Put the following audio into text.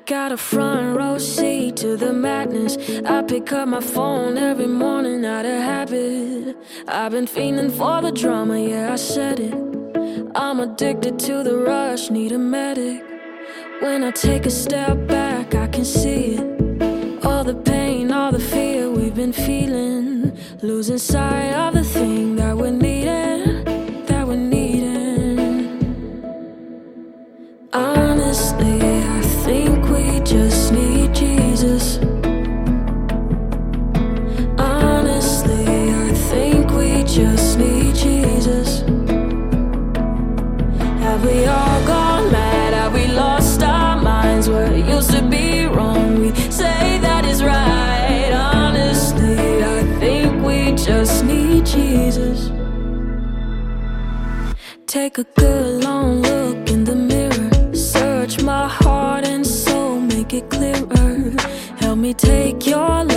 got a front row seat to the madness. I pick up my phone every morning out of habit. I've been fiending for the drama, yeah, I said it. I'm addicted to the rush, need a medic. When I take a step back, I can see it. All the pain, all the fear we've been feeling, losing sight of the thing that we're needing, that we're needing. Honestly, I think we just need Jesus. Honestly, I think we just need Jesus. Have we all gone mad? Have we lost our minds? Where it used to be wrong, we say that is right. Honestly, I think we just need Jesus. Take a good long look in the mirror. Search my heart and soul, make it clearer. Help me take your